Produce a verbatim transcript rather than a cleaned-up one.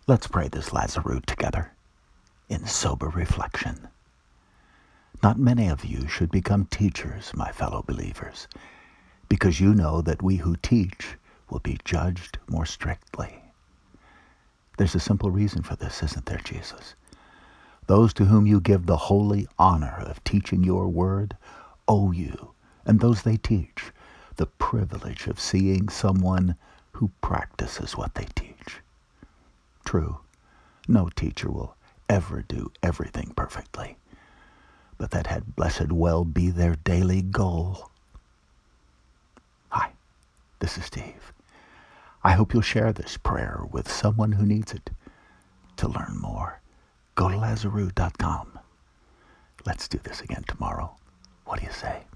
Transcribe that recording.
Let's pray this Lazarus together in sober reflection. Not many of you should become teachers, my fellow believers, because you know that we who teach will be judged more strictly. There's a simple reason for this, isn't there, Jesus? Those to whom you give the holy honor of teaching your word owe you, and those they teach, the privilege of seeing someone who practices what they teach. True, no teacher will ever do everything perfectly, but that had blessed well be their daily goal. Hi, this is Steve. I hope you'll share this prayer with someone who needs it. To learn more, go to Lazarus dot com. Let's do this again tomorrow. What do you say?